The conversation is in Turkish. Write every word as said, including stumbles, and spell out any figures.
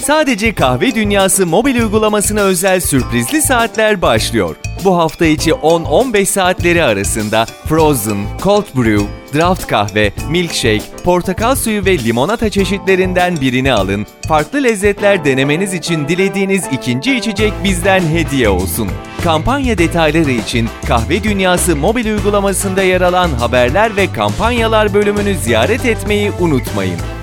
Sadece Kahve Dünyası mobil uygulamasına özel sürprizli saatler başlıyor. Bu hafta içi on on beş saatleri arasında Frozen, Cold Brew, Draft kahve, milkshake, portakal suyu ve limonata çeşitlerinden birini alın. Farklı lezzetler denemeniz için dilediğiniz ikinci içecek bizden hediye olsun. Kampanya detayları için Kahve Dünyası mobil uygulamasında yer alan haberler ve kampanyalar bölümünü ziyaret etmeyi unutmayın.